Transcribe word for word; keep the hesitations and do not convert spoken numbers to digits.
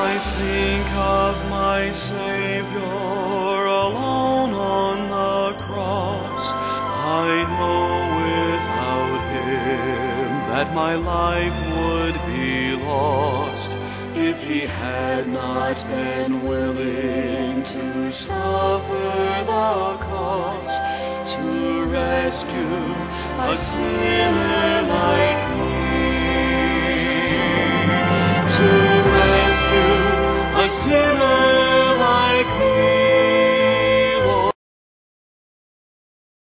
I think of my Savior alone on the cross. I know without him that my life would be lost. If he had not been willing to suffer the cost to rescue a sinner like me.